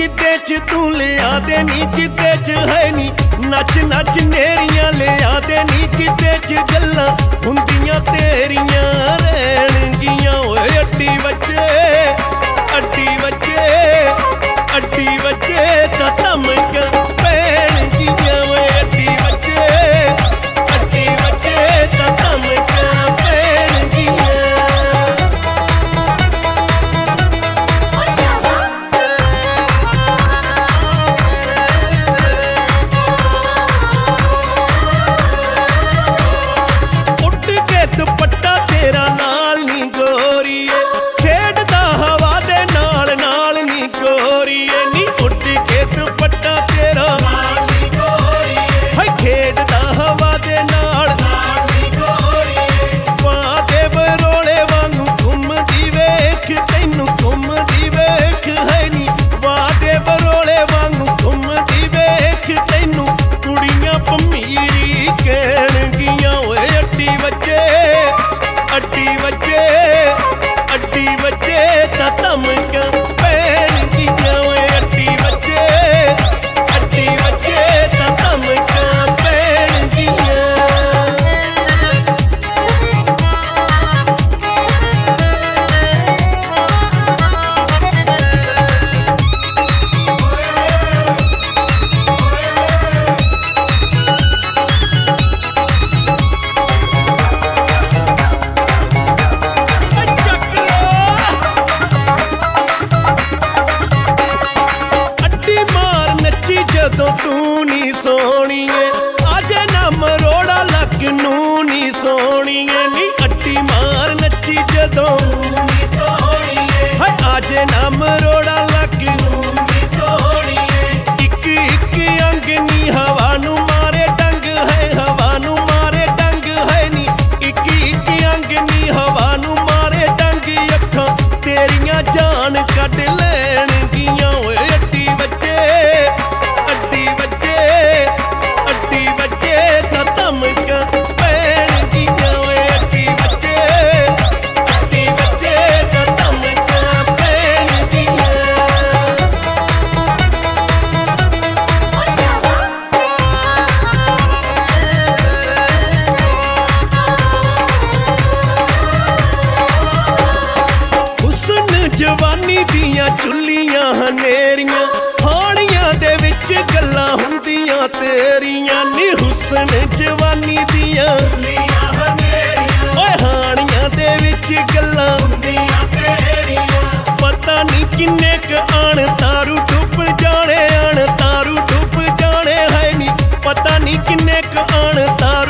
किते च तू लिया दे नी किते च है नी नच नच नेरियां लिया दे नी किते च गल्लां हुंदियां तेरियां रहणगियां ओए अड्डी बच्चे तां धमकां पैणगियां ओए अड्डी बच्चे तां धमकां पैणगियां दुपट्टा तेरा नाल नी गोरीए खेडदा हवा दे नाल नाल नी गोरीए नी उड़ के दुपट्टा तेरा नाल नी गोरीए हाय खेडदा हवा दे नाल नी गोरीए वाह दे बरोले वांगू घुमदी वेख तैनू घुमदी वेख है नी वाह दे बरोले वांगू घुमदी वेख तैनू कुड़ियां भमीरी कहणगियां ओए अड्डी बच्चे तां धमकां पैणगियां ओए अड्डी बच्चे तां धमकां पैणगियां ਜਦੋਂ ਤੂੰ ਨੀ ਸੋਹਣੀਏ ਆਜੇ ਨਾ ਮਰੋੜਾ ਲੱਕ ਨੂੰ ਨੀ ਸੋਹਣੀਏ ਨੀ ਅੱਡੀ ਮਾਰ ਨੱਚੀ ਜਦੋਂ ਨੀ ਸੋਹਣੀਏ ਹਾਏ ਆਜੇ ਨਾ ਮਰੋੜਾ ਲੱਕ ਨੂੰ ਨੀ ਸੋਹਣੀਏ ਇੱਕ ਇੱਕ ਅੰਗ ਨੀ ਹਵਾ ਨੂੰ ਮਾਰੇ ਡੰਗ ਹੈ ਹਵਾ ਨੂੰ ਮਾਰੇ ਡੰਗ ਹੈ ਨੀ ਇੱਕ ਇੱਕ ਅੰਗ ਨੀ ਹਵਾ ਨੂੰ ਮਾਰੇ ਡੰਗ ਅੱਖਾਂ ਤੇਰੀਆਂ ਜਾਨ ਕੱਢ ਲੈਣਗੀਆਂ ਓਏ ਅੱਡੀ ਬੱਚੇ तां धमकां पैणगियां ओए अड्डी बच्चे तां धमकां पैणगियां हुस्न जवानी दियां चुल्लियां हनेरियां हाणियां दे विच गल्लां हुंदियां तेरियां नी हुस्न जवानी दियां ओए हाणियां दे विच गल्लां हुंदियां तेरियां पता नी किन्ने क आण तारू डुब जाने आण तारू डुब जाने है नी पता नी किन्ने क आण तारू